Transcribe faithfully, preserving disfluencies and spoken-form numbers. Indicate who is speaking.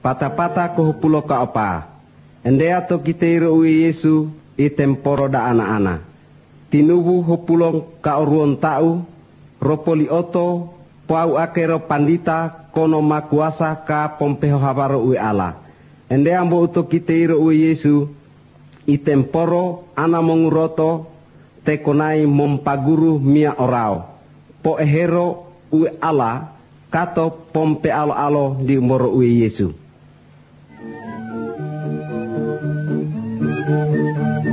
Speaker 1: Pata-pata ko pulo ka apa. Ende ato kiteiro ui Yesu i temporo da ana-ana. Tinubu hopulong ka oruon tau, ropoli oto, pau akero pandita, kono makuasa ka pompeho habaro ui ala. Ende ambo uto kiteiro ui Yesu i temporo ana monguroto, tekonai mompaguru mia orao. Po ehero ui ala, kato pompe alo-alo di umoro ui Yesu. Thank you.